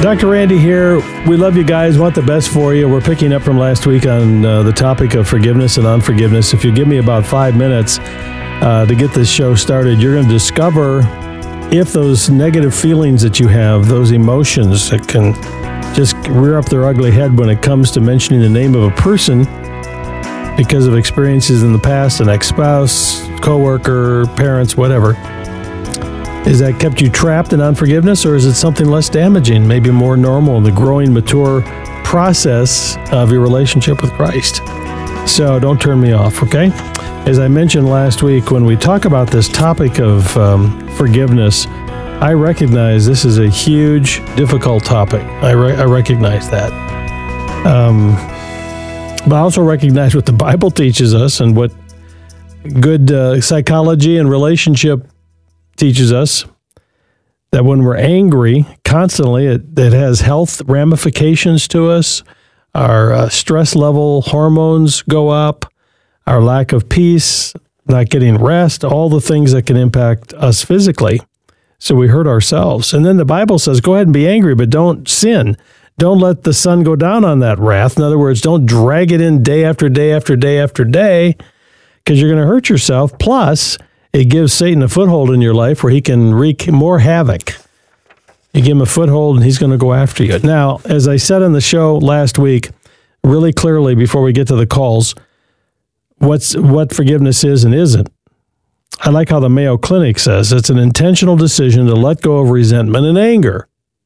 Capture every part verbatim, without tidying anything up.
Doctor Randy here. We love you guys, want the best for you. We're picking up from last week on uh, the topic of forgiveness and unforgiveness. If you give me about five minutes uh, to get this show started, you're going to discover if those negative feelings that you have, those emotions that can just rear up their ugly head when it comes to mentioning the name of a person because of experiences in the past, an ex-spouse, coworker, parents, whatever. Is that kept you trapped in unforgiveness, or is it something less damaging, maybe more normal in the growing, mature process of your relationship with Christ? So don't turn me off, okay? As I mentioned last week, when we talk about this topic of um, forgiveness, I recognize this is a huge, difficult topic. I, re- I recognize that. Um, but I also recognize what the Bible teaches us and what good uh, psychology and relationship teaches us, that when we're angry constantly, it, it has health ramifications to us. Our uh, stress level hormones go up, our lack of peace, not getting rest, all the things that can impact us physically. So we hurt ourselves. And then the Bible says, go ahead and be angry, but don't sin. Don't let the sun go down on that wrath. In other words, don't drag it in day after day after day after day, because you're going to hurt yourself. Plus, it gives Satan a foothold in your life where he can wreak more havoc. You give him a foothold and he's going to go after you. Now, as I said on the show last week, really clearly before we get to the calls, what's what forgiveness is and isn't. I like how the Mayo Clinic says it's an intentional decision to let go of resentment and anger.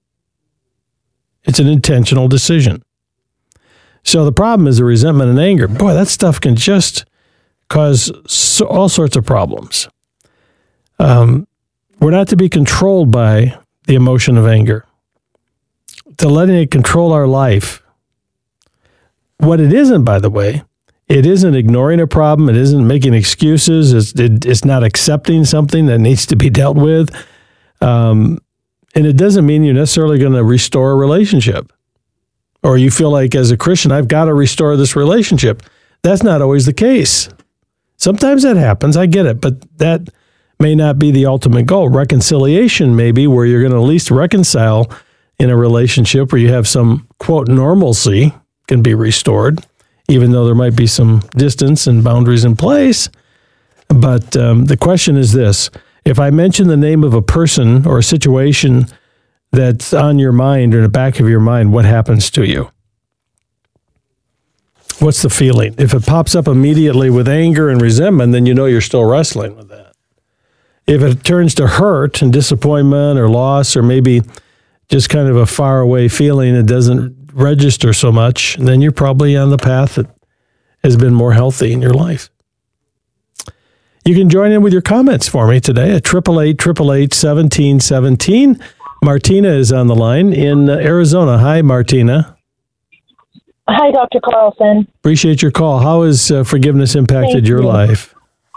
It's an intentional decision. So the problem is the resentment and anger. Boy, that stuff can just cause so, all sorts of problems. Um, we're not to be controlled by the emotion of anger, to letting it control our life. What it isn't, by the way, it isn't ignoring a problem. It isn't making excuses. It's, it, it's not accepting something that needs to be dealt with. Um, and it doesn't mean you're necessarily going to restore a relationship, or you feel like as a Christian, I've got to restore this relationship. That's not always the case. Sometimes that happens. I get it, but that may not be the ultimate goal. Reconciliation may be where you're going to at least reconcile in a relationship where you have some, quote, normalcy can be restored, even though there might be some distance and boundaries in place. But um, the question is this. If I mention the name of a person or a situation that's on your mind or in the back of your mind, what happens to you? What's the feeling? If it pops up immediately with anger and resentment, then you know you're still wrestling with that. If it turns to hurt and disappointment or loss, or maybe just kind of a faraway feeling that doesn't register so much, then you're probably on the path that has been more healthy in your life. You can join in with your comments for me today at eight eight eight, eight eight eight, one seven one seven. Martina is on the line in Arizona. Hi, Martina. Hi, Doctor Carlson. Appreciate your call. How has uh, forgiveness impacted Thank your you. life?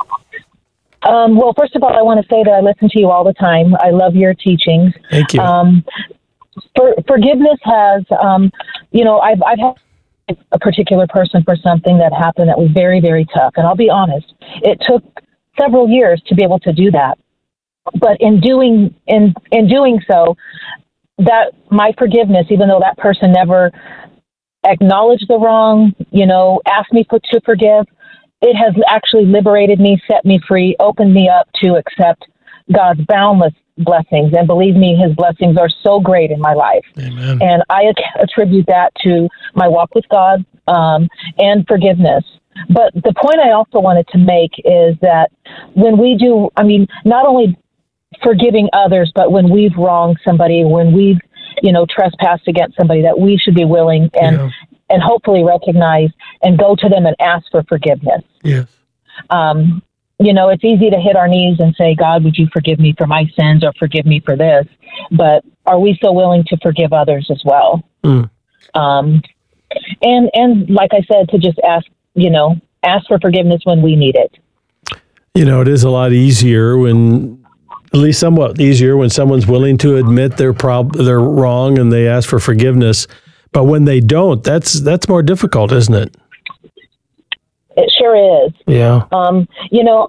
Um, well, first of all, I want to say that I listen to you all the time. I love your teachings. Thank you. Um, for, forgiveness has, um, you know, I've, I've had a particular person for something that happened that was very, very tough. And I'll be honest, it took several years to be able to do that. But in doing in in doing so, that my forgiveness, even though that person never acknowledged the wrong, you know, asked me for, to forgive, it has actually liberated me, set me free, opened me up to accept God's boundless blessings. And believe me, his blessings are so great in my life. Amen. And I attribute that to my walk with God um, and forgiveness. But the point I also wanted to make is that when we do, I mean, not only forgiving others, but when we've wronged somebody, when we've, you know, trespassed against somebody, that we should be willing and yeah. and hopefully recognize and go to them and ask for forgiveness. Yes. Um, you know, it's easy to hit our knees and say, God, would you forgive me for my sins or forgive me for this? But are we so willing to forgive others as well? Mm. Um, and, and like I said, to just ask, you know, ask for forgiveness when we need it. You know, it is a lot easier when, at least somewhat easier when someone's willing to admit their prob- they're wrong and they ask for forgiveness. But when they don't, that's that's more difficult, isn't it? It sure is. Yeah. Um, you know,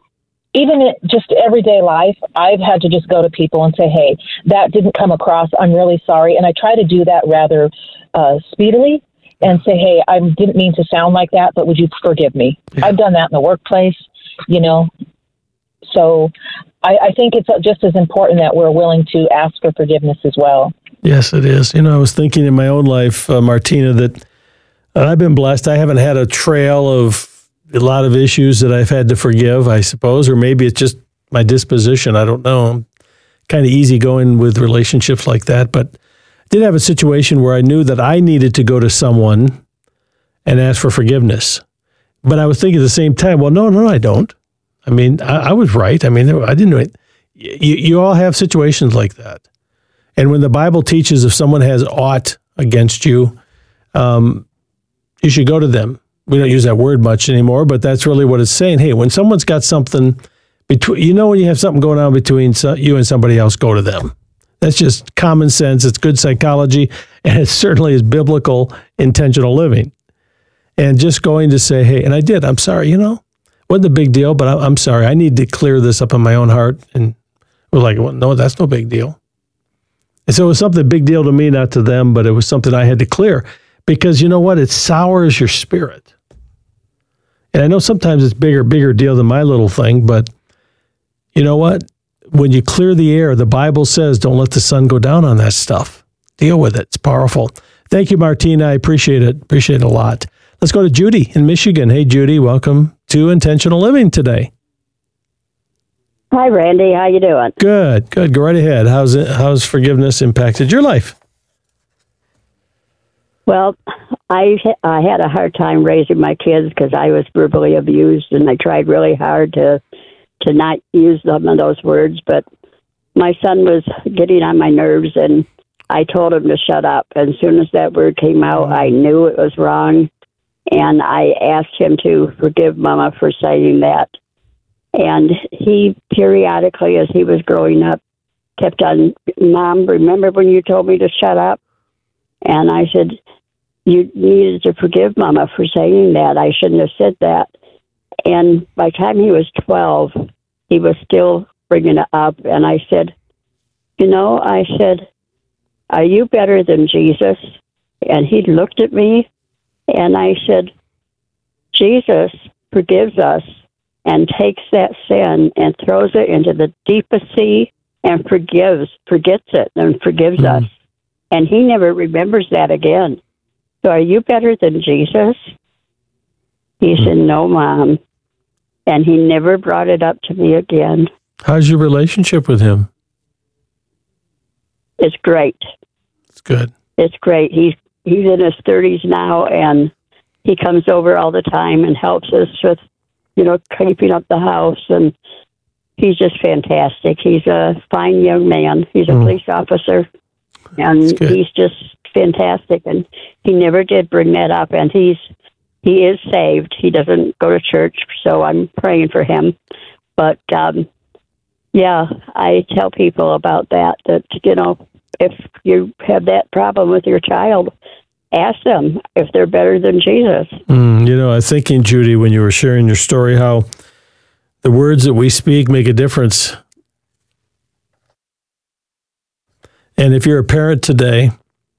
even in just everyday life, I've had to just go to people and say, hey, that didn't come across. I'm really sorry. And I try to do that rather uh, speedily and say, hey, I didn't mean to sound like that, but would you forgive me? Yeah. I've done that in the workplace, you know. So I, I think it's just as important that we're willing to ask for forgiveness as well. Yes, it is. You know, I was thinking in my own life, uh, Martina, that uh, I've been blessed. I haven't had a trail of a lot of issues that I've had to forgive, I suppose, or maybe it's just my disposition. I don't know. I'm kind of easygoing with relationships like that, but I did have a situation where I knew that I needed to go to someone and ask for forgiveness. But I was thinking at the same time, well, no, no, I don't. I mean, I, I was right. I mean, I didn't know it. You, you all have situations like that. And when the Bible teaches if someone has aught against you, um, you should go to them. We don't use that word much anymore, but that's really what it's saying. Hey, when someone's got something between, you know, when you have something going on between you and somebody else, go to them. That's just common sense. It's good psychology, and it certainly is biblical intentional living. And just going to say, hey, and I did, I'm sorry, you know, wasn't a big deal, but I'm sorry. I need to clear this up in my own heart. And we're like, well, no, that's no big deal. And so it was something big deal to me, not to them, but it was something I had to clear because you know what? It sours your spirit. And I know sometimes it's bigger, bigger deal than my little thing, but you know what? When you clear the air, the Bible says, don't let the sun go down on that stuff. Deal with it. It's powerful. Thank you, Martina. I appreciate it. Appreciate it a lot. Let's go to Judy in Michigan. Hey, Judy, welcome to Intentional Living today. Hi, Randy. How you doing? Good, good. Go right ahead. How's it, how's forgiveness impacted your life? Well, I I had a hard time raising my kids because I was verbally abused, and I tried really hard to to not use some of those words. But my son was getting on my nerves, and I told him to shut up. And as soon as that word came out, I knew it was wrong, and I asked him to forgive Mama for saying that. And he periodically, as he was growing up, kept on, Mom, remember when you told me to shut up? And I said, you needed to forgive Mama for saying that. I shouldn't have said that. And by the time he was twelve, he was still bringing it up. And I said, you know, I said, are you better than Jesus? And he looked at me, and I said, Jesus forgives us and takes that sin and throws it into the deepest sea and forgives, forgets it and forgives mm. us. And he never remembers that again. So are you better than Jesus? He mm. said, no, Mom. And he never brought it up to me again. How's your relationship with him? It's great. It's good. It's great. He's, he's in his thirties now, and he comes over all the time and helps us with, you know, keeping up the house, and he's just fantastic. He's a fine young man. He's a mm. police officer, and he's just fantastic. And he never did bring that up, and he's he is saved. He doesn't go to church, so I'm praying for him. But, um, yeah, I tell people about that, that, you know, if you have that problem with your child, ask them if they're better than Jesus. Mm, you know, I was thinking, Judy, when you were sharing your story, how the words that we speak make a difference. And if you're a parent today,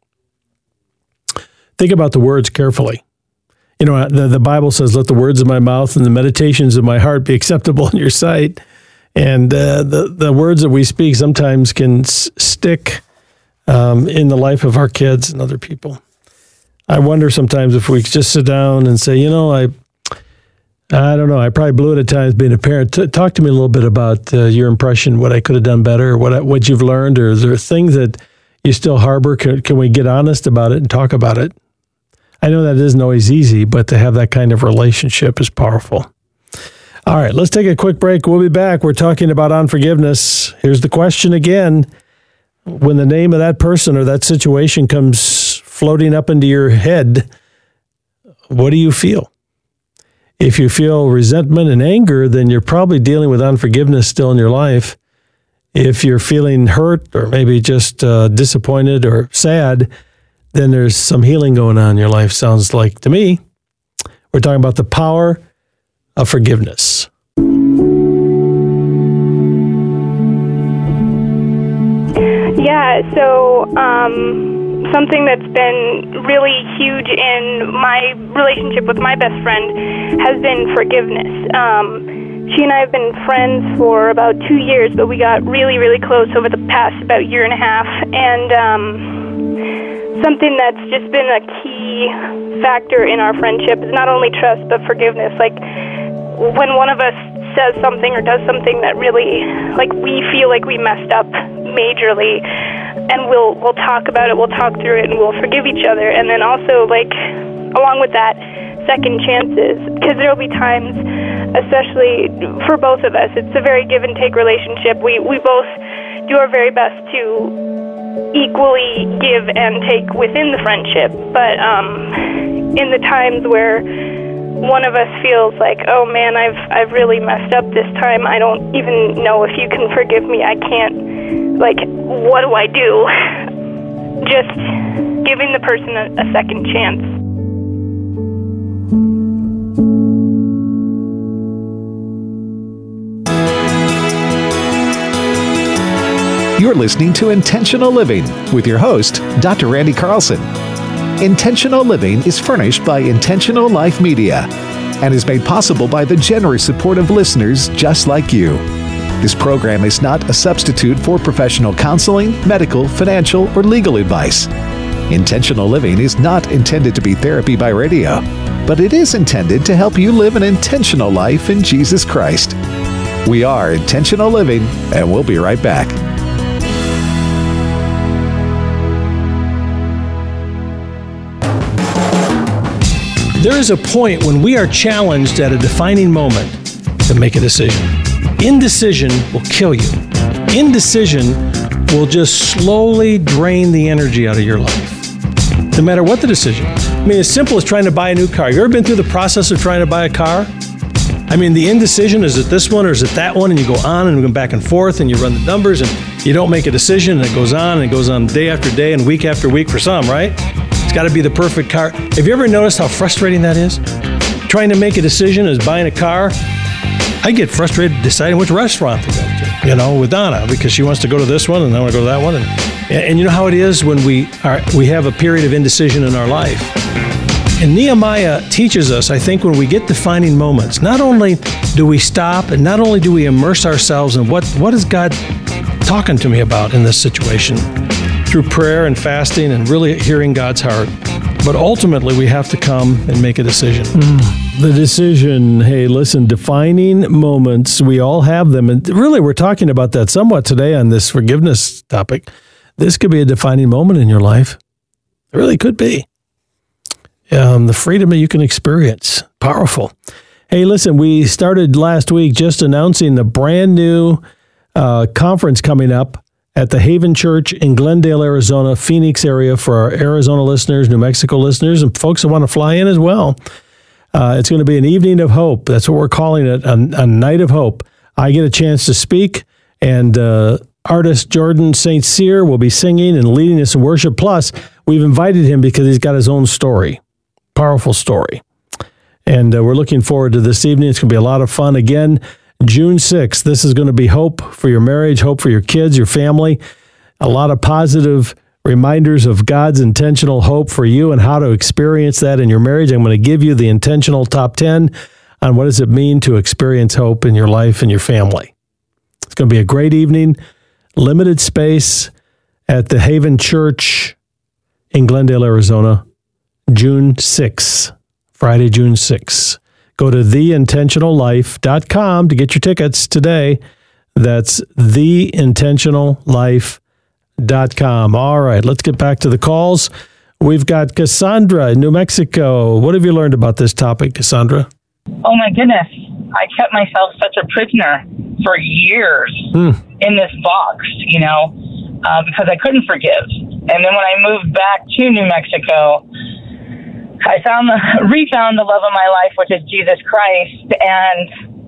think about the words carefully. You know, the, the Bible says, let the words of my mouth and the meditations of my heart be acceptable in your sight. And uh, the, the words that we speak sometimes can s- stick um, in the life of our kids and other people. I wonder sometimes if we just sit down and say, you know, I I don't know, I probably blew it at times being a parent. T- talk to me a little bit about uh, your impression, what I could have done better, or what, what you've learned, or is there things that you still harbor? Can, can we get honest about it and talk about it? I know that isn't always easy, but to have that kind of relationship is powerful. All right, let's take a quick break. We'll be back. We're talking about unforgiveness. Here's the question again. When the name of that person or that situation comes floating up into your head, what do you feel? If you feel resentment and anger, then you're probably dealing with unforgiveness still in your life. If you're feeling hurt or maybe just uh, disappointed or sad, then there's some healing going on in your life, sounds like to me. We're talking about the power of forgiveness. Yeah, so um, something that's been really huge in my relationship with my best friend has been forgiveness. Um, she and I have been friends for about two years, but we got really, really close over the past about year and a half. And um, something that's just been a key factor in our friendship is not only trust, but forgiveness. Like, when one of us says something or does something that really, like, we feel like we messed up majorly, and we'll we'll talk about it, we'll talk through it, and we'll forgive each other. And then also, like, along with that, second chances, because there'll be times, especially for both of us, it's a very give and take relationship. We we both do our very best to equally give and take within the friendship, but um, in the times where one of us feels like, oh man, I've I've really messed up this time, I don't even know if you can forgive me, I can't, like, what do I do? Just giving the person a, a second chance. You're listening to Intentional Living with your host, Doctor Randy Carlson. Intentional Living is furnished by Intentional Life Media and is made possible by the generous support of listeners just like you. This program is not a substitute for professional counseling, medical, financial, or legal advice. Intentional Living is not intended to be therapy by radio, but it is intended to help you live an intentional life in Jesus Christ. We are Intentional Living, and we'll be right back. There is a point when we are challenged at a defining moment to make a decision. Indecision will kill you. Indecision will just slowly drain the energy out of your life, no matter what the decision. I mean, as simple as trying to buy a new car. You ever been through the process of trying to buy a car? I mean, the indecision, is it this one or is it that one? And you go on and go back and forth and you run the numbers and you don't make a decision, and it goes on and it goes on day after day and week after week for some, right? It's got to be the perfect car. Have you ever noticed how frustrating that is? Trying to make a decision as buying a car. I get frustrated deciding which restaurant to go to, you know, with Donna, because she wants to go to this one and I want to go to that one. And, and you know how it is when we are we have a period of indecision in our life. And Nehemiah teaches us, I think, when we get defining moments, not only do we stop and not only do we immerse ourselves in what, what is God talking to me about in this situation through prayer and fasting and really hearing God's heart, but ultimately we have to come and make a decision. Mm. The decision, hey, listen, defining moments, we all have them. And really, we're talking about that somewhat today on this forgiveness topic. This could be a defining moment in your life. It really could be. Um, the freedom that you can experience. Powerful. Hey, listen, we started last week just announcing the brand new uh, conference coming up at the Haven Church in Glendale, Arizona, Phoenix area for our Arizona listeners, New Mexico listeners, and folks that want to fly in as well. Uh, it's going to be an evening of hope. That's what we're calling it, a, a night of hope. I get a chance to speak, and uh, artist Jordan Saint Cyr will be singing and leading us in worship. Plus, we've invited him because he's got his own story, powerful story. And uh, we're looking forward to this evening. It's going to be a lot of fun. Again, June sixth, this is going to be hope for your marriage, hope for your kids, your family, a lot of positive reminders of God's intentional hope for you and how to experience that in your marriage. I'm going to give you the intentional top ten on what does it mean to experience hope in your life and your family. It's going to be a great evening, limited space at the Haven Church in Glendale, Arizona, June sixth, Friday, June sixth. Go to the intentional life dot com to get your tickets today. That's the intentional life dot com. All right, let's get back to the calls. We've got Cassandra in New Mexico. What have you learned about this topic, Cassandra? Oh, my goodness. I kept myself such a prisoner for years hmm. in this box, you know, uh, because I couldn't forgive. And then when I moved back to New Mexico, I found the, refound the love of my life, which is Jesus Christ, and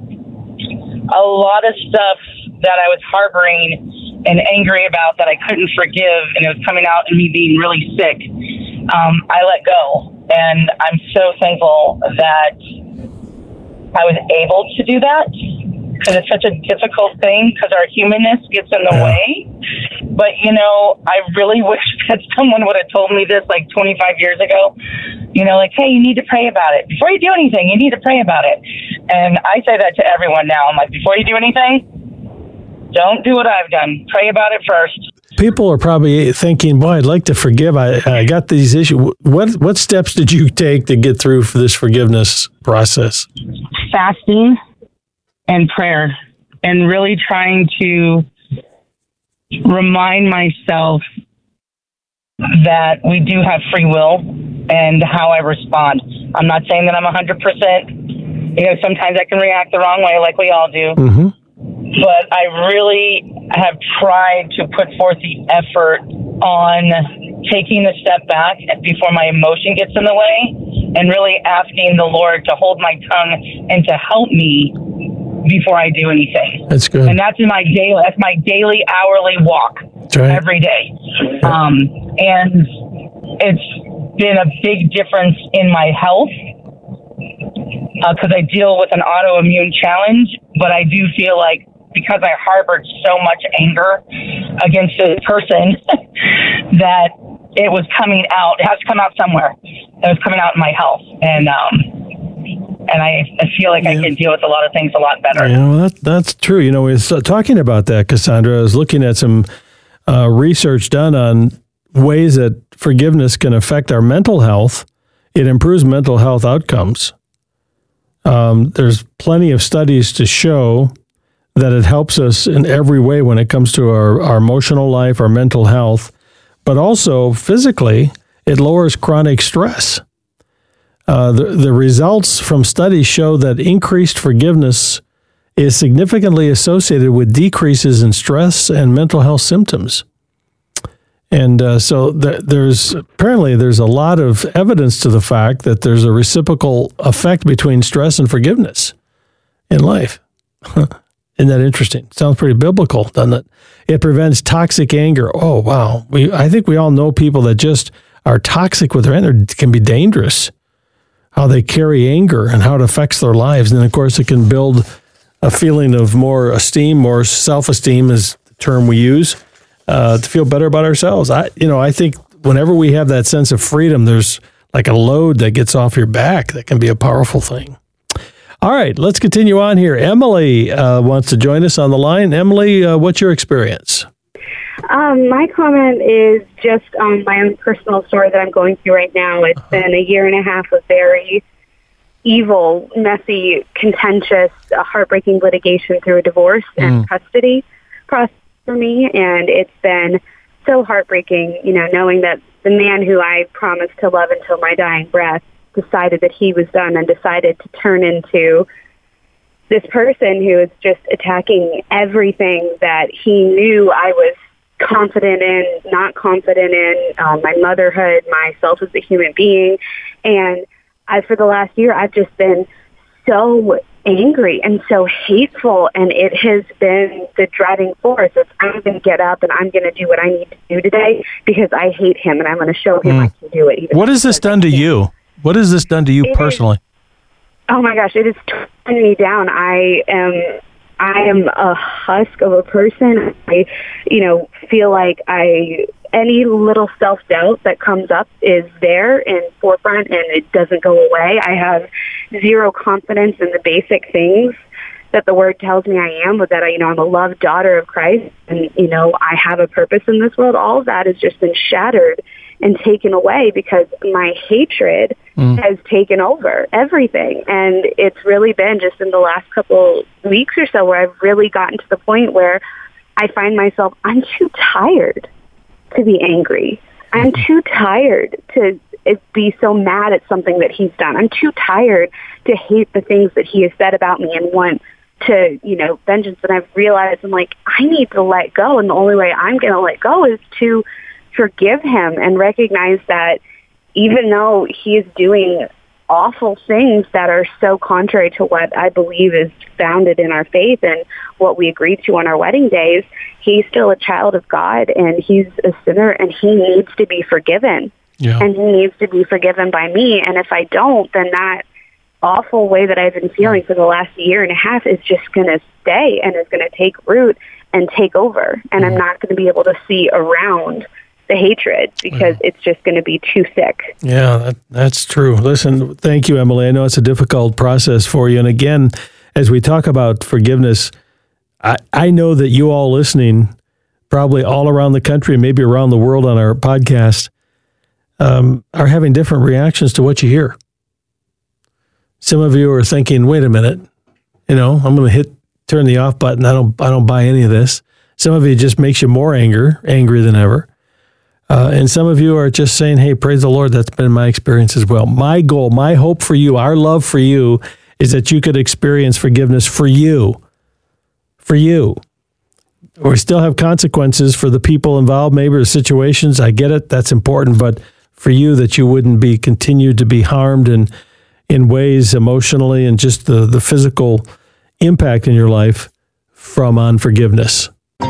a lot of stuff that I was harboring and angry about that I couldn't forgive, and it was coming out in me being really sick, um, I let go. And I'm so thankful that I was able to do that, because it's such a difficult thing because our humanness gets in the way. But, you know, I really wish that someone would have told me this like twenty-five years ago. You know, like, hey, you need to pray about it. Before you do anything, you need to pray about it. And I say that to everyone now. I'm like, before you do anything, don't do what I've done. Pray about it first. People are probably thinking, boy, I'd like to forgive. I, I got these issues. What what steps did you take to get through for this forgiveness process? Fasting and prayer, and really trying to remind myself that we do have free will and how I respond. I'm not saying that I'm one hundred percent. You know, sometimes I can react the wrong way like we all do. Mm-hmm. But I really have tried to put forth the effort on taking a step back before my emotion gets in the way and really asking the Lord to hold my tongue and to help me before I do anything. That's good. And that's in my daily, that's my daily hourly walk right. every day. Um, and it's been a big difference in my health because uh, I deal with an autoimmune challenge, but I do feel like because I harbored so much anger against this person that it was coming out. It has to come out somewhere. It was coming out in my health. And um, and I, I feel like yeah. I can deal with a lot of things a lot better. You know, that, that's true. You know, we were talking about that, Cassandra. I was looking at some uh, research done on ways that forgiveness can affect our mental health. It improves mental health outcomes. Um, there's plenty of studies to show that it helps us in every way when it comes to our, our emotional life, our mental health, but also physically, it lowers chronic stress. Uh, the, the results from studies show that increased forgiveness is significantly associated with decreases in stress and mental health symptoms. And uh, so th- there's apparently there's a lot of evidence to the fact that there's a reciprocal effect between stress and forgiveness in life. Isn't that interesting? Sounds pretty biblical, doesn't it? It prevents toxic anger. Oh, wow. We I think we all know people that just are toxic with their anger. It can be dangerous, how they carry anger and how it affects their lives. And then, of course, it can build a feeling of more esteem, more self-esteem is the term we use, uh, to feel better about ourselves. I, you know, I think whenever we have that sense of freedom, there's like a load that gets off your back that can be a powerful thing. All right, let's continue on here. Emily uh, wants to join us on the line. Emily, uh, what's your experience? Um, my comment is just on my own personal story that I'm going through right now. It's uh-huh. been a year and a half of very evil, messy, contentious, uh, heartbreaking litigation through a divorce mm. and custody process for me. And it's been so heartbreaking, you know, knowing that the man who I promised to love until my dying breath decided that he was done and decided to turn into this person who is just attacking everything that he knew I was confident in, not confident in, um, my motherhood, myself as a human being. And I, for the last year, I've just been so angry and so hateful, and it has been the driving force of I'm going to get up and I'm going to do what I need to do today because I hate him and I'm going to show him mm. I can do it. What has this done to you? What has this done to you it personally? Is, oh my gosh, it has torn me down. I am, I am a husk of a person. I, you know, feel like I any little self-doubt that comes up is there in forefront and it doesn't go away. I have zero confidence in the basic things that the word tells me I am, but that I, you know, I'm a loved daughter of Christ and, you know, I have a purpose in this world. All of that has just been shattered and taken away because my hatred mm. has taken over everything. And it's really been just in the last couple weeks or so where I've really gotten to the point where I find myself, I'm too tired to be angry. I'm too tired to be so mad at something that he's done. I'm too tired to hate the things that he has said about me and want to, you know, vengeance. And I've realized I'm like, I need to let go. And the only way I'm going to let go is to forgive him and recognize that even though he is doing awful things that are so contrary to what I believe is founded in our faith and what we agreed to on our wedding days, he's still a child of God and he's a sinner and he needs to be forgiven. Yeah. And he needs to be forgiven by me. And if I don't, then that awful way that I've been feeling for the last year and a half is just going to stay and is going to take root and take over. And I'm not going to be able to see around the hatred because it's just going to be too thick. Yeah, that, that's true. Listen, thank you, Emily. I know it's a difficult process for you. And again, as we talk about forgiveness, I, I know that you all listening, probably all around the country, maybe around the world on our podcast, um, are having different reactions to what you hear. Some of you are thinking, wait a minute, you know, I'm going to hit, turn the off button. I don't, I don't buy any of this. Some of you just makes you more anger, angry than ever. Uh, and some of you are just saying, hey, praise the Lord. That's been my experience as well. My goal, my hope for you, our love for you is that you could experience forgiveness for you, for you. We still have consequences for the people involved, maybe the situations. I get it. That's important. But for you, that you wouldn't be continued to be harmed in, in ways emotionally and just the, the physical impact in your life from unforgiveness.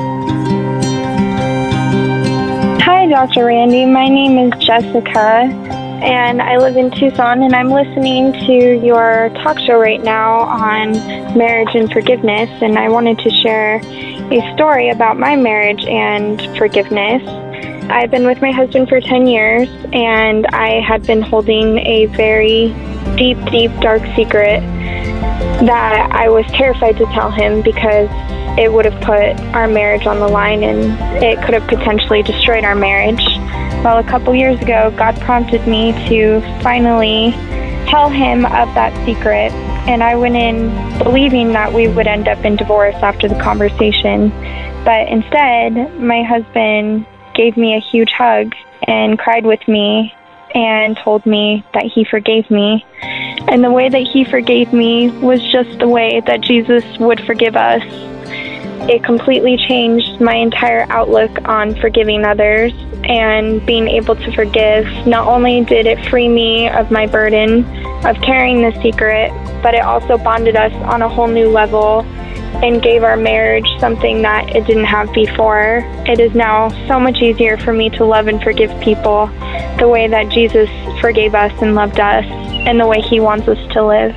Hi, Doctor Randy. My name is Jessica, and I live in Tucson, and I'm listening to your talk show right now on marriage and forgiveness, and I wanted to share a story about my marriage and forgiveness. I've been with my husband for ten years, and I had been holding a very deep, deep, dark secret that I was terrified to tell him because it would have put our marriage on the line and it could have potentially destroyed our marriage. Well, a couple years ago, God prompted me to finally tell him of that secret, and I went in believing that we would end up in divorce after the conversation. But instead, my husband gave me a huge hug and cried with me and told me that he forgave me. And the way that he forgave me was just the way that Jesus would forgive us. It completely changed my entire outlook on forgiving others and being able to forgive. Not only did it free me of my burden of carrying the secret, but it also bonded us on a whole new level and gave our marriage something that it didn't have before. It is now so much easier for me to love and forgive people the way that Jesus forgave us and loved us and the way he wants us to live.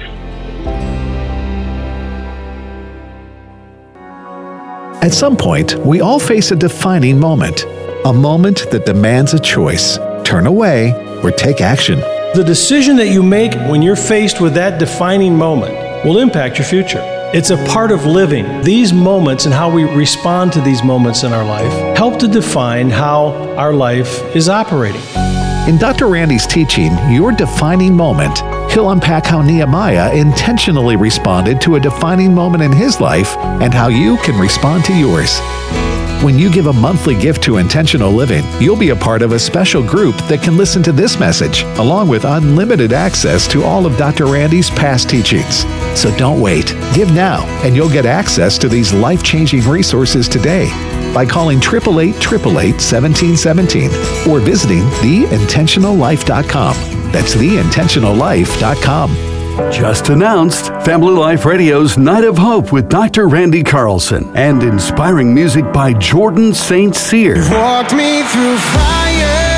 At some point, we all face a defining moment, a moment that demands a choice. Turn away or take action. The decision that you make when you're faced with that defining moment will impact your future. It's a part of living. These moments and how we respond to these moments in our life help to define how our life is operating. In Doctor Randy's teaching, Your Defining Moment, he'll unpack how Nehemiah intentionally responded to a defining moment in his life and how you can respond to yours. When you give a monthly gift to Intentional Living, you'll be a part of a special group that can listen to this message, along with unlimited access to all of Doctor Randy's past teachings. So don't wait. Give now, and you'll get access to these life-changing resources today by calling eight eight eight, eight eight eight, one seven one seven or visiting the intentional life dot com. That's the intentional life dot com. Just announced Family Life Radio's Night of Hope with Doctor Randy Carlson and inspiring music by Jordan Saint Cyr. Walked me through fire.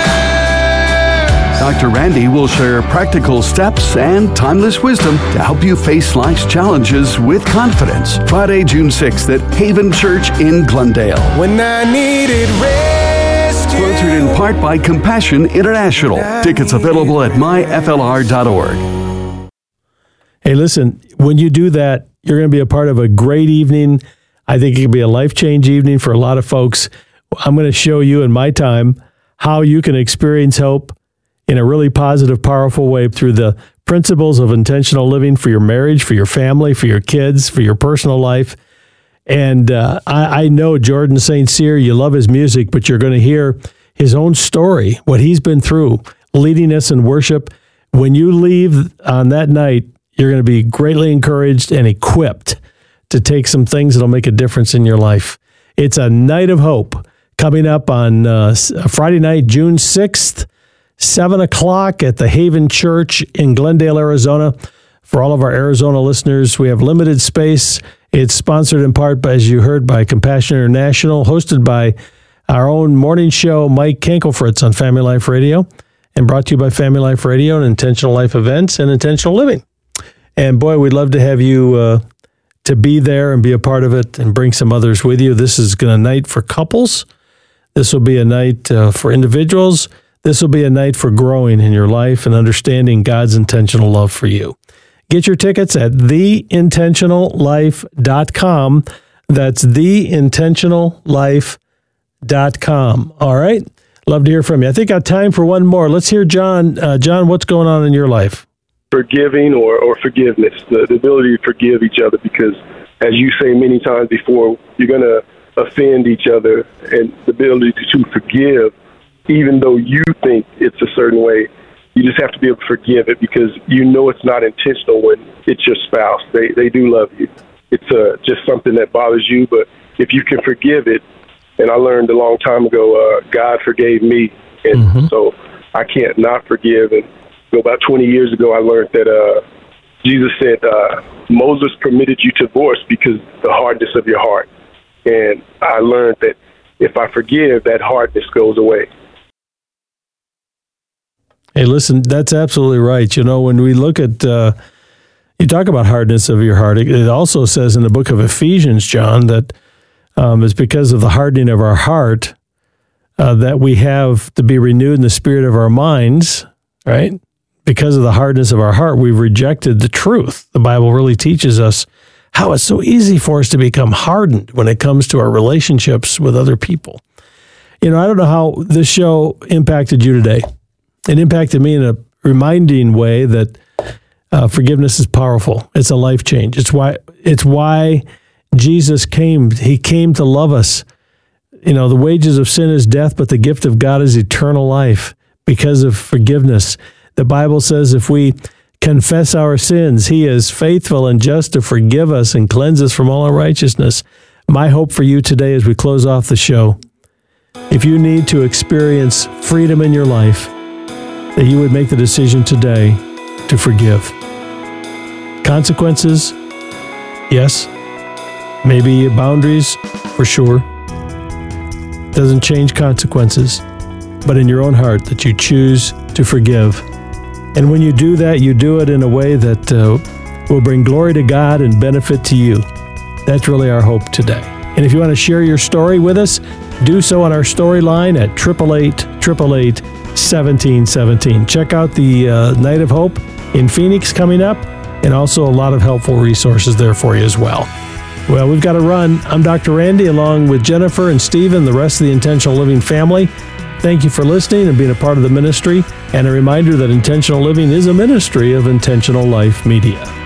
Doctor Randy will share practical steps and timeless wisdom to help you face life's challenges with confidence. Friday, June sixth at Haven Church in Glendale. When I needed rescue. Sponsored in part by Compassion International. Tickets available at my f l r dot org. Hey, listen, when you do that, you're going to be a part of a great evening. I think it could be a life-change evening for a lot of folks. I'm going to show you in my time how you can experience hope in a really positive, powerful way through the principles of intentional living for your marriage, for your family, for your kids, for your personal life. And uh, I, I know Jordan Saint Cyr, you love his music, but you're going to hear his own story, what he's been through, leading us in worship. When you leave on that night, you're going to be greatly encouraged and equipped to take some things that'll make a difference in your life. It's a night of hope coming up on uh, Friday night, June sixth, seven o'clock at the Haven Church in Glendale, Arizona. For all of our Arizona listeners, we have limited space. It's sponsored in part, by, as you heard, by Compassion International, hosted by our own morning show, Mike Kankelfritz on Family Life Radio, and brought to you by Family Life Radio and Intentional Life Events and Intentional Living. And boy, we'd love to have you uh, to be there and be a part of it and bring some others with you. This is a night for couples. This will be a night uh, for individuals. This will be a night for growing in your life and understanding God's intentional love for you. Get your tickets at the intentional life dot com. That's the intentional life dot com. All right? Love to hear from you. I think I have time for one more. Let's hear John. Uh, John, what's going on in your life? Forgiving or, or forgiveness, the, the ability to forgive each other, because as you say many times before, you're going to offend each other, and the ability to forgive, even though you think it's a certain way, you just have to be able to forgive it because you know it's not intentional when it's your spouse. They they do love you. It's uh, just something that bothers you, but if you can forgive it, and I learned a long time ago, uh, God forgave me, and mm-hmm. so I can't not forgive. And you know, about twenty years ago, I learned that uh, Jesus said, uh, Moses permitted you to divorce because the hardness of your heart. And I learned that if I forgive, that hardness goes away. Hey, listen, that's absolutely right. You know, when we look at, uh, you talk about hardness of your heart, it also says in the book of Ephesians, John, that um, it's because of the hardening of our heart uh, that we have to be renewed in the spirit of our minds, right? Because of the hardness of our heart, we've rejected the truth. The Bible really teaches us how it's so easy for us to become hardened when it comes to our relationships with other people. You know, I don't know how this show impacted you today. It impacted me in a reminding way that uh, forgiveness is powerful. It's a life change. It's why it's why Jesus came. He came to love us. You know, the wages of sin is death, but the gift of God is eternal life because of forgiveness. The Bible says if we confess our sins, He is faithful and just to forgive us and cleanse us from all unrighteousness. My hope for you today as we close off the show, if you need to experience freedom in your life, that you would make the decision today to forgive. Consequences, yes. Maybe boundaries, for sure. Doesn't change consequences, but in your own heart that you choose to forgive. And when you do that, you do it in a way that uh, will bring glory to God and benefit to you. That's really our hope today. And if you want to share your story with us, do so on our story line at eight eight eight, eight eight eight, one seven one seven. Check out the uh, Night of Hope in Phoenix coming up, and also a lot of helpful resources there for you as well. Well, we've got to run. I'm Doctor Randy, along with Jennifer and Stephen, the rest of the Intentional Living family. Thank you for listening and being a part of the ministry, and a reminder that Intentional Living is a ministry of Intentional Life Media.